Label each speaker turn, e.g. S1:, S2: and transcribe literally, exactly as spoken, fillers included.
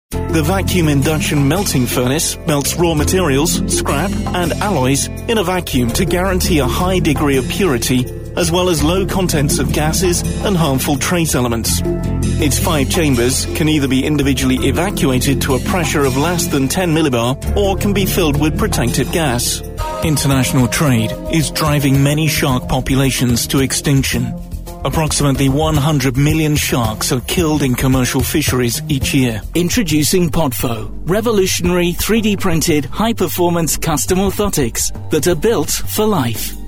S1: The vacuum induction melting furnace melts raw materials, scrap, and alloys in a vacuum to guarantee a high degree of purity, as well as low contents of gases and harmful trace elements. Its five chambers can either be individually evacuated to a pressure of less than ten millibar or can be filled with protected gas. International trade is driving many shark populations to extinction. Approximately one hundred million sharks are killed in commercial fisheries each year. Introducing Podfo, revolutionary three D printed high-performance custom orthotics that are built for life.